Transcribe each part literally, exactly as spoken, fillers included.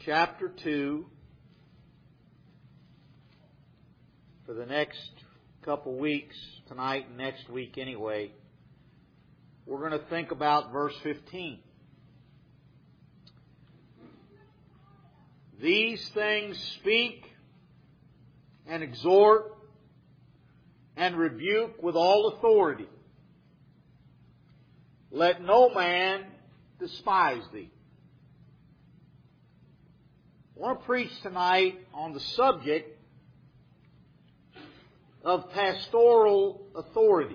chapter two. For the next couple weeks, tonight and next week anyway, we're going to think about verse fifteen. These things speak and exhort and rebuke with all authority. Let no man despise thee. I want to preach tonight on the subject of pastoral authority.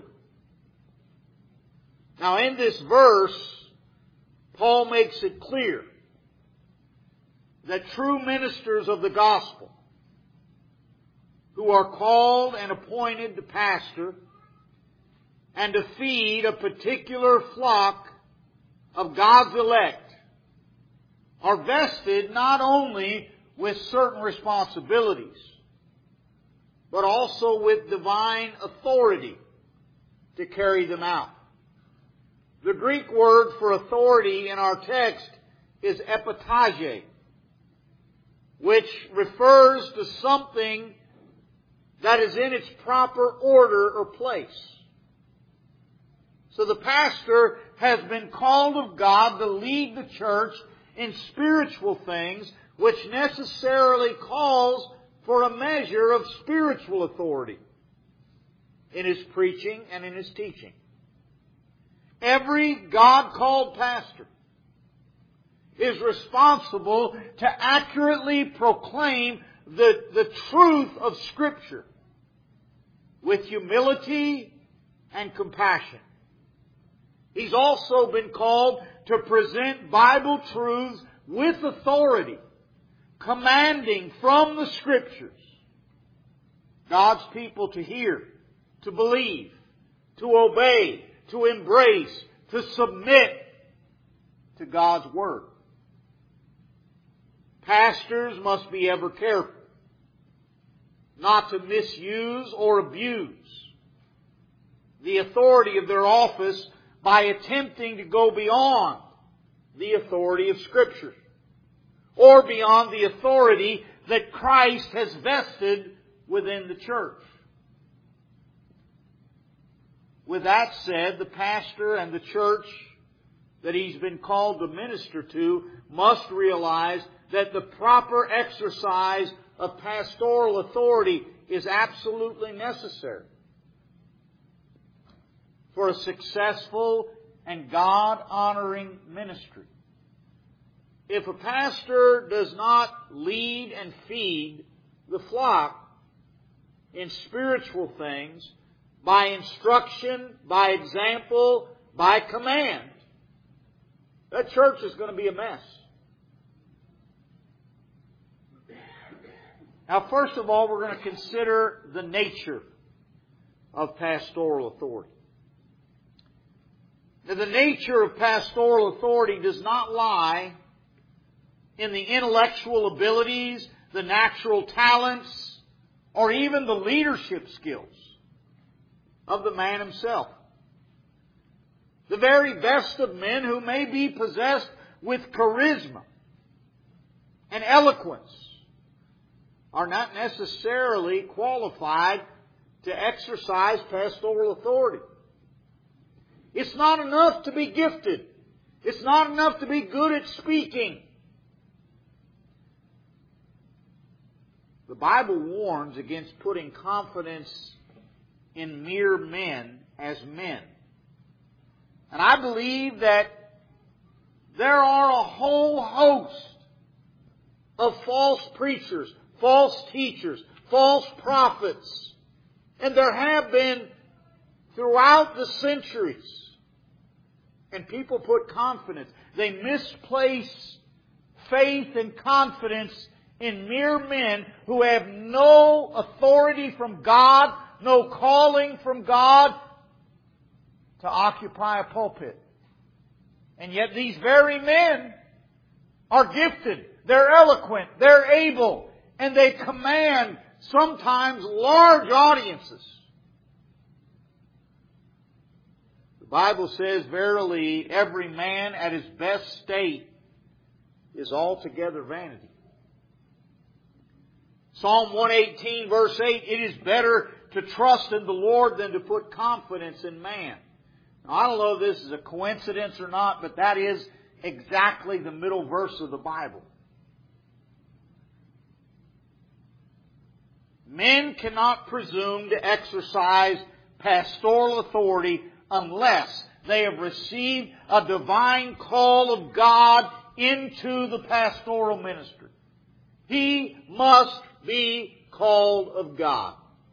Now in this verse, Paul makes it clear that true ministers of the gospel who are called and appointed to pastor and to feed a particular flock of God's elect are vested not only with certain responsibilities, but also with divine authority to carry them out. The Greek word for authority in our text is epitage, which refers to something that is in its proper order or place. So the pastor has been called of God to lead the church in spiritual things, which necessarily calls for a measure of spiritual authority in his preaching and in his teaching. Every God-called pastor is responsible to accurately proclaim the, the truth of Scripture with humility and compassion. He's also been called to present Bible truths with authority, commanding from the Scriptures God's people to hear, to believe, to obey, to embrace, to submit to God's Word. Pastors must be ever careful not to misuse or abuse the authority of their office by attempting to go beyond the authority of Scripture or beyond the authority that Christ has vested within the church. With that said, the pastor and the church that he's been called to minister to must realize that the proper exercise of pastoral authority is absolutely necessary for a successful and God-honoring ministry. If a pastor does not lead and feed the flock in spiritual things, by instruction, by example, by command, that church is going to be a mess. Now, first of all, we're going to consider the nature of pastoral authority. Now, the nature of pastoral authority does not lie in the intellectual abilities, the natural talents, or even the leadership skills of the man himself. The very best of men who may be possessed with charisma and eloquence are not necessarily qualified to exercise pastoral authority. It's not enough to be gifted. It's not enough to be good at speaking. The Bible warns against putting confidence in mere men as men. And I believe that there are a whole host of false preachers, false teachers, false prophets. And there have been throughout the centuries. And people put confidence. They misplace faith and confidence in mere men who have no authority from God, no calling from God to occupy a pulpit. And yet these very men are gifted. They're eloquent. They're able. And they command sometimes large audiences. The Bible says, verily, every man at his best state is altogether vanity. Psalm one eighteen verse eight, it is better to trust in the Lord than to put confidence in man. Now, I don't know if this is a coincidence or not, but that is exactly the middle verse of the Bible. Men cannot presume to exercise pastoral authority unless they have received a divine call of God into the pastoral ministry. He must be called of God.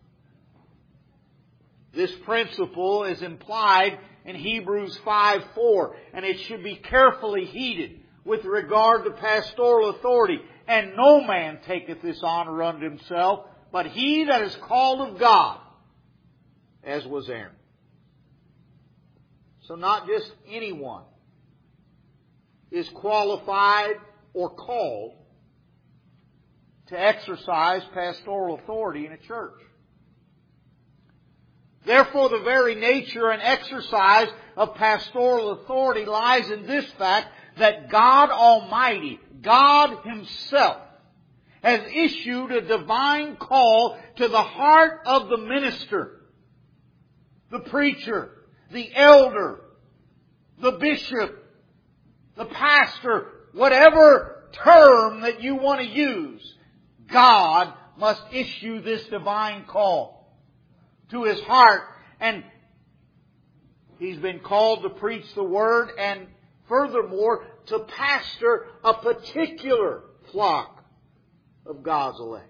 This principle is implied in Hebrews five four, and it should be carefully heeded with regard to pastoral authority. And no man taketh this honor unto himself, but he that is called of God, as was Aaron. So not just anyone is qualified or called to exercise pastoral authority in a church. Therefore, the very nature and exercise of pastoral authority lies in this fact that God Almighty, God Himself, has issued a divine call to the heart of the minister, the preacher, the elder, the bishop, the pastor, whatever term that you want to use. God must issue this divine call to his heart, and he's been called to preach the Word and furthermore to pastor a particular flock of God's elect.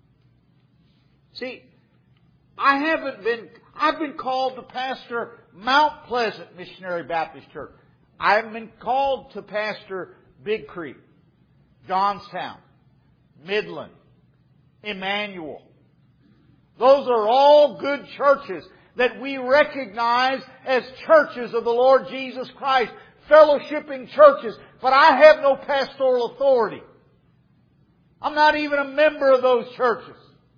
See, I haven't been, I've been called to pastor Mount Pleasant Missionary Baptist Church. I've been called to pastor Big Creek, Johnstown, Midland, Emmanuel. Those are all good churches that we recognize as churches of the Lord Jesus Christ, fellowshipping churches. But I have no pastoral authority. I'm not even a member of those churches.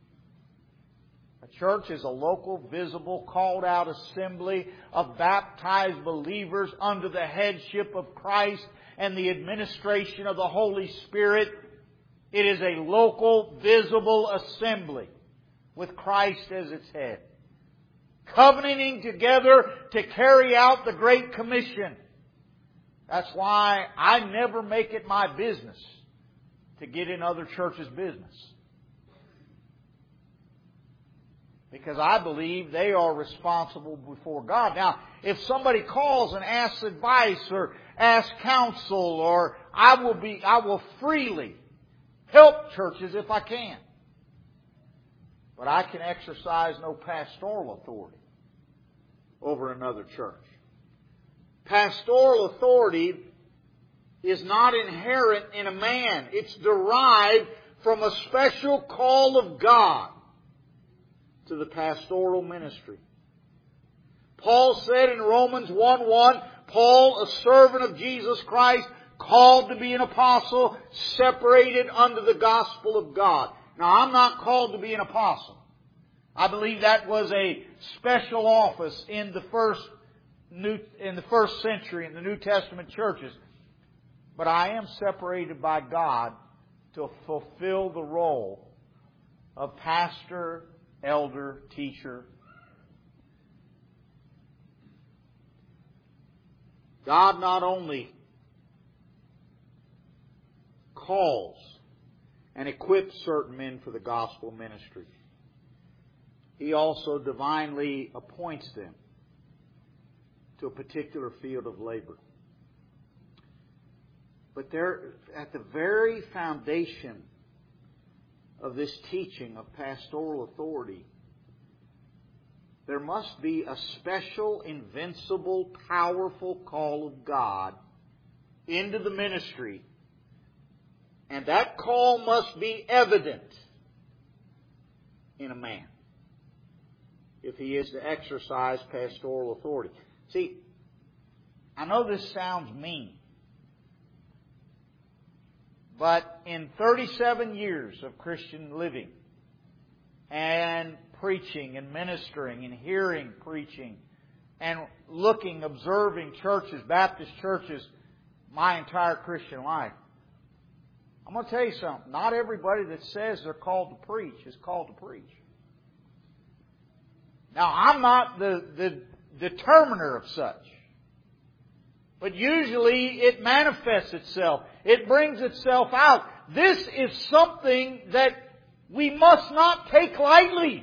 A church is a local, visible, called out assembly of baptized believers under the headship of Christ and the administration of the Holy Spirit. It is a local, visible assembly with Christ as its head, covenanting together to carry out the Great Commission. That's why I never make it my business to get in other churches' business. Because I believe they are responsible before God. Now, if somebody calls and asks advice or asks counsel, or I will be, I will freely help churches if I can. But I can exercise no pastoral authority over another church. Pastoral authority is not inherent in a man. It's derived from a special call of God to the pastoral ministry. Paul said in Romans one one, Paul, a servant of Jesus Christ, called to be an apostle, separated unto the gospel of God. Now, I'm not called to be an apostle. I believe that was a special office in the first New, in the first century in the New Testament churches. But I am separated by God to fulfill the role of pastor, elder, teacher. God not only calls and equips certain men for the gospel ministry, He also divinely appoints them to a particular field of labor. But there, at the very foundation of this teaching of pastoral authority, there must be a special, invincible, powerful call of God into the ministry. And that call must be evident in a man if he is to exercise pastoral authority. See, I know this sounds mean, but in thirty-seven years of Christian living and preaching and ministering and hearing preaching and looking, observing churches, Baptist churches, my entire Christian life, I'm going to tell you something. Not everybody that says they're called to preach is called to preach. Now, I'm not the, the determiner of such. But usually it manifests itself. It brings itself out. This is something that we must not take lightly.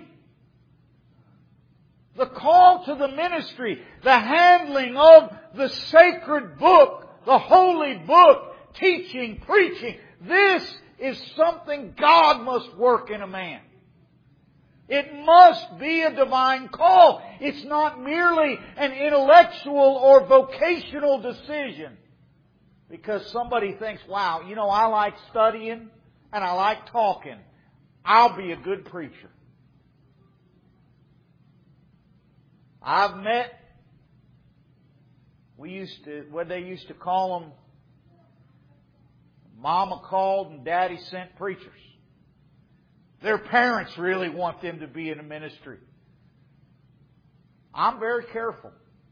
The call to the ministry, the handling of the sacred book, the holy book, teaching, preaching. This is something God must work in a man. It must be a divine call. It's not merely an intellectual or vocational decision. Because somebody thinks, wow, you know, I like studying and I like talking. I'll be a good preacher. I've met, we used to, what they used to call them, Mama called and Daddy sent preachers. Their parents really want them to be in a ministry. I'm very careful.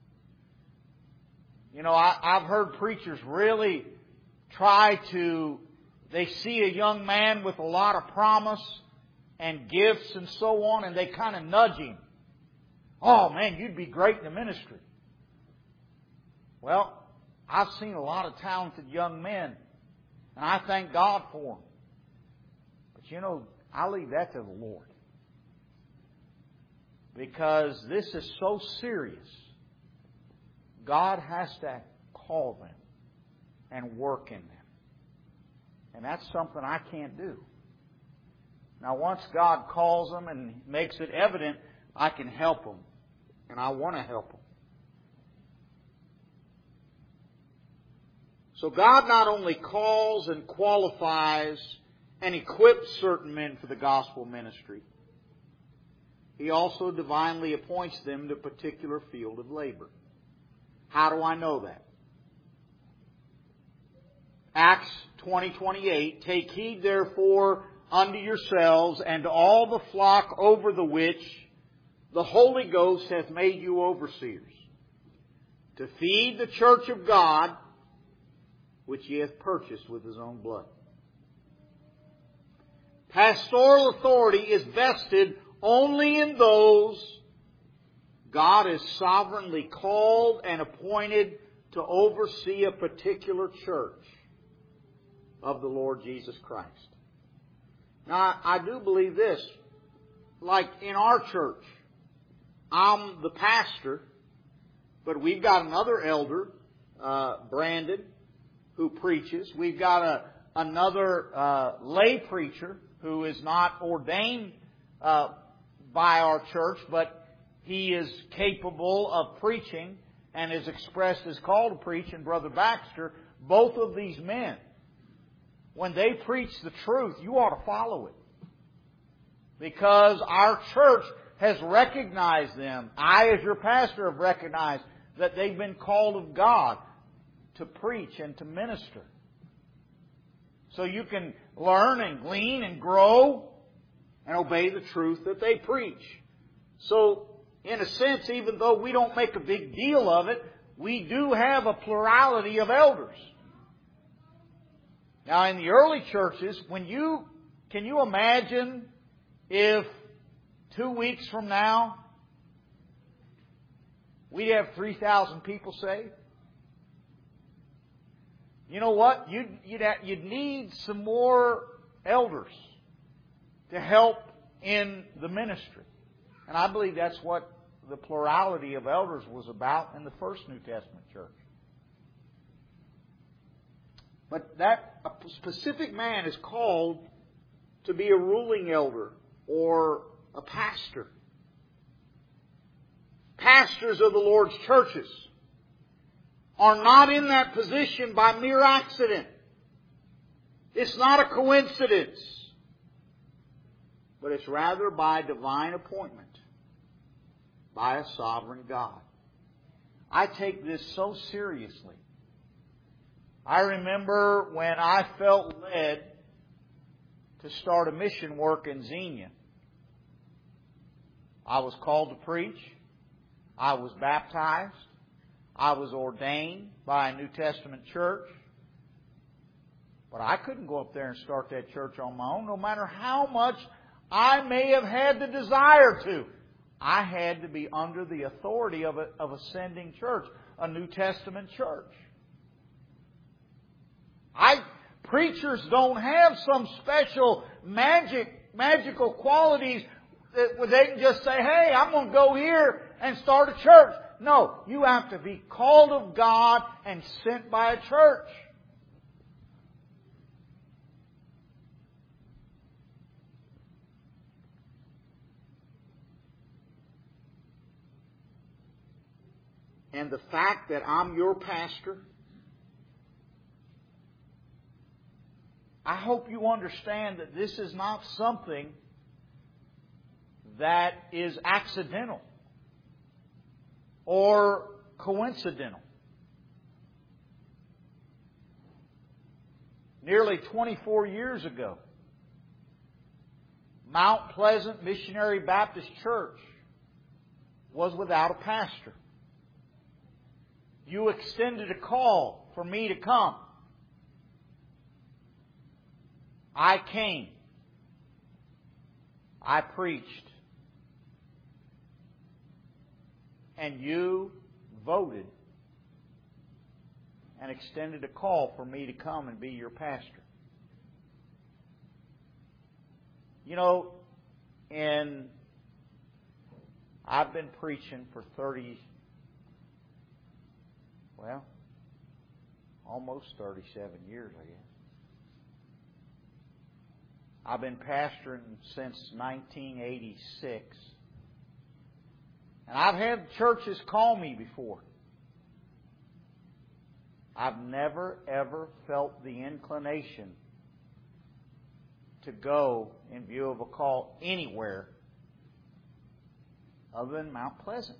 You know, I, I've heard preachers really try to, they see a young man with a lot of promise and gifts and so on, and they kind of nudge him. Oh man, you'd be great in the ministry. Well, I've seen a lot of talented young men, and I thank God for them. But you know, I leave that to the Lord. Because this is so serious. God has to call them and work in them. And that's something I can't do. Now, once God calls them and makes it evident, I can help them. And I want to help them. So God not only calls and qualifies and equips certain men for the gospel ministry, He also divinely appoints them to a particular field of labor. How do I know that? Acts twenty twenty-eight, take heed therefore unto yourselves and to all the flock over the which the Holy Ghost hath made you overseers, to feed the church of God, which He hath purchased with His own blood. Pastoral authority is vested only in those God has sovereignly called and appointed to oversee a particular church of the Lord Jesus Christ. Now, I do believe this. Like in our church, I'm the pastor, but we've got another elder, uh, Brandon, who preaches. We've got a, another uh, lay preacher who is not ordained uh, by our church, but he is capable of preaching and has expressed his call to preach. And Brother Baxter, both of these men, when they preach the truth, you ought to follow it. Because our church has recognized them. I, as your pastor, have recognized that they've been called of God to preach and to minister. So you can learn and glean and grow and obey the truth that they preach. So, in a sense, even though we don't make a big deal of it, we do have a plurality of elders. Now, in the early churches, when you, can you imagine if two weeks from now we have three thousand people saved? You know what? You'd, you'd, have, you'd need some more elders to help in the ministry. And I believe that's what the plurality of elders was about in the first New Testament church. But that a specific man is called to be a ruling elder or a pastor. Pastors of the Lord's churches are not in that position by mere accident. It's not a coincidence, but it's rather by divine appointment by a sovereign God. I take this so seriously. I remember when I felt led to start a mission work in Xenia. I was called to preach. I was baptized. I was ordained by a New Testament church. But I couldn't go up there and start that church on my own, no matter how much I may have had the desire to. I had to be under the authority of a, of a sending church, a New Testament church. I preachers don't have some special magic, magical qualities that where they can just say, "Hey, I'm going to go here and start a church." No, you have to be called of God and sent by a church. And the fact that I'm your pastor, I hope you understand that this is not something that is accidental or coincidental. Nearly twenty-four years ago, Mount Pleasant Missionary Baptist Church was without a pastor. You extended a call for me to come. I came. I preached. And you voted and extended a call for me to come and be your pastor. You know, and I've been preaching for thirty, well, almost thirty-seven years, I guess. I've been pastoring since nineteen eighty-six. And I've had churches call me before. I've never, ever felt the inclination to go in view of a call anywhere other than Mount Pleasant.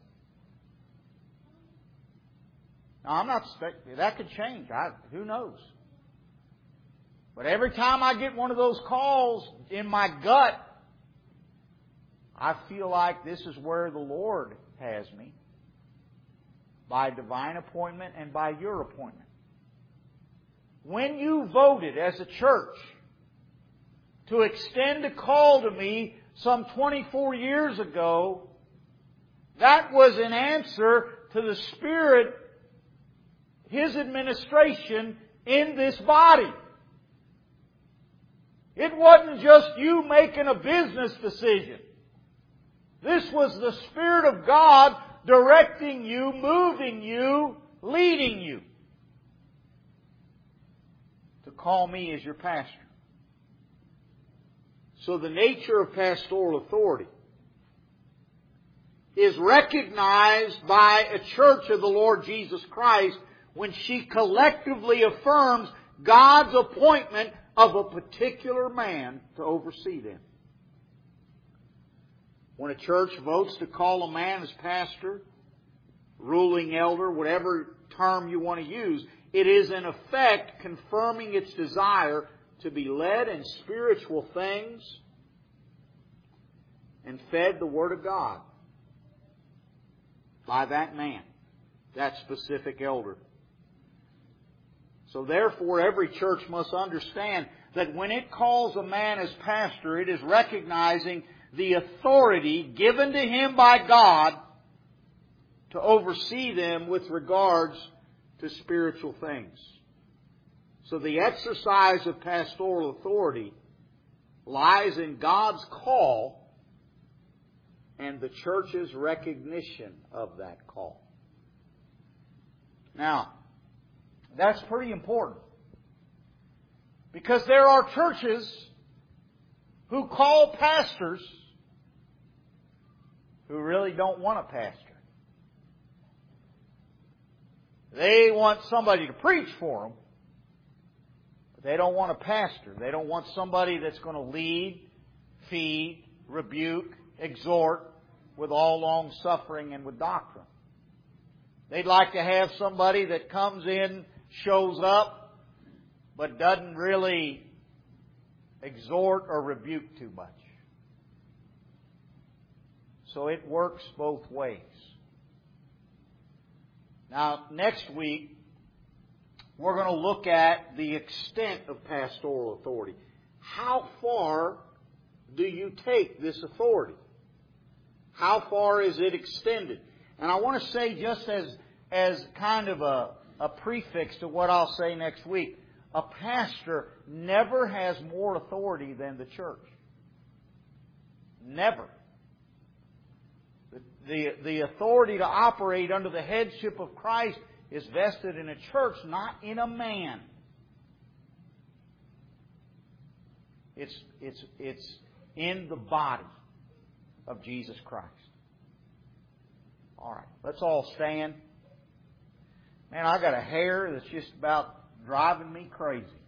Now, I'm not expecting that could change. I, who knows? But every time I get one of those calls in my gut, I feel like this is where the Lord has me, by divine appointment and by your appointment. When you voted as a church to extend a call to me some twenty-four years ago, that was an answer to the Spirit, His administration in this body. It wasn't just you making a business decision. This was the Spirit of God directing you, moving you, leading you to call me as your pastor. So the nature of pastoral authority is recognized by a church of the Lord Jesus Christ when she collectively affirms God's appointment of a particular man to oversee them. When a church votes to call a man as pastor, ruling elder, whatever term you want to use, it is in effect confirming its desire to be led in spiritual things and fed the Word of God by that man, that specific elder. So therefore, every church must understand that when it calls a man as pastor, it is recognizing the authority given to him by God to oversee them with regards to spiritual things. So the exercise of pastoral authority lies in God's call and the church's recognition of that call. Now, that's pretty important, because there are churches who call pastors who really don't want a pastor. They want somebody to preach for them, but they don't want a pastor. They don't want somebody that's going to lead, feed, rebuke, exhort with all long suffering and with doctrine. They'd like to have somebody that comes in, shows up, but doesn't really exhort or rebuke too much. So it works both ways. Now, next week, we're going to look at the extent of pastoral authority. How far do you take this authority? How far is it extended? And I want to say, just as, as kind of a, a prefix to what I'll say next week, a pastor never has more authority than the church. Never. The, the, the authority to operate under the headship of Christ is vested in a church, not in a man. It's, it's, it's in the body of Jesus Christ. All right, let's all stand. Man, I got a hair that's just about driving me crazy.